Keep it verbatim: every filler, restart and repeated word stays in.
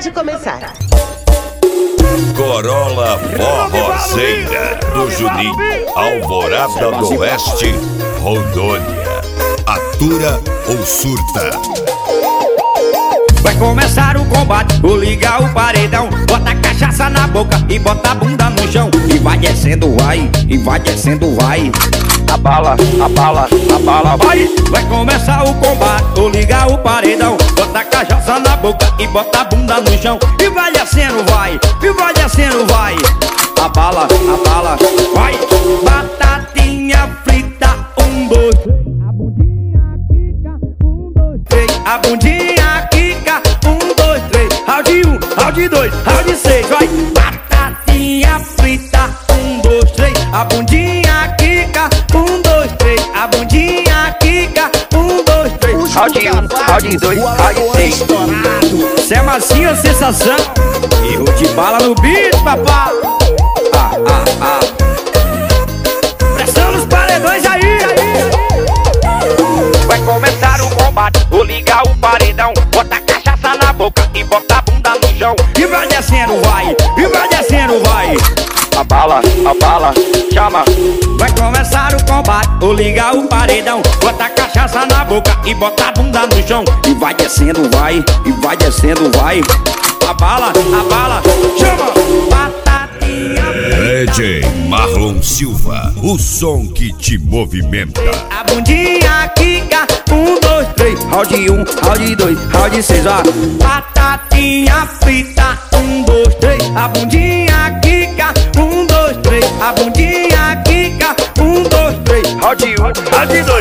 Pode começar. Corolla Forrozeira do Juninho, Alvorada do Oeste, Rondônia. Atura ou surta? Vai começar o combate, vou ligar o paredão. Bota a cachaça na boca e bota a bunda no chão. E vai descendo, vai, e vai descendo, vai. A bala, a bala, a bala, vai. Vai começar o combate, vou ligar o paredão. Bota a cachaça na boca e bota a bunda no chão. E vai descendo, vai, e vai descendo, vai. A bala, a bala, vai. Batatinha frita, um, dois. A bundinha quica, um, dois, três. A bundinha quica, um, dois, três. Round um, round dois, round seis, vai. Batatinha frita, um, dois, três. A bundinha quica, um, dois, três. A bundinha quica, um, dois, três. Round um, round dois, round seis. Cê é macia sensação. Erro de bala no beat, papá. Ah, ah, ah. Pressão nos paredões aí, aí. Vai começar o combate, vou ligar o paredão. Bota a cachaça na boca e bota a bunda no chão. E vai descendo, vai, e vai descendo, vai. A bala, a bala, chama. Vai começar o combate, vou ligar o paredão. Bota a cachaça na boca e bota a bunda no chão. E vai descendo, vai, e vai descendo, vai. A bala, a bala, chama. Batatinha. D J Marlon Silva, o som que te movimenta. A bundinha quica, um, dois, três. Round um, round dois, round seis, ó. Batatinha frita, um, dois, três. A bundinha quica, um, dois, três. A bundinha quica, um, dois, três. Round um, round dois.